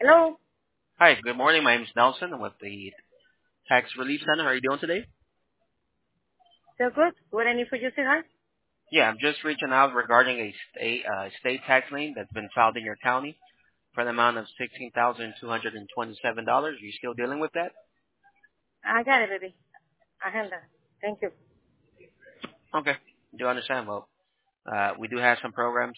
Hello. Hi, good morning. My name is Nelson. I'm with the Tax Relief Center. How are you doing today? So good. What I need for you, sir? Huh? Yeah, I'm just reaching out regarding a state tax lien that's been filed in your county for an amount of $16,227. Are you still dealing with that? I got it, baby. I handle it. Thank you. Okay. Do understand. Well, we do have some programs.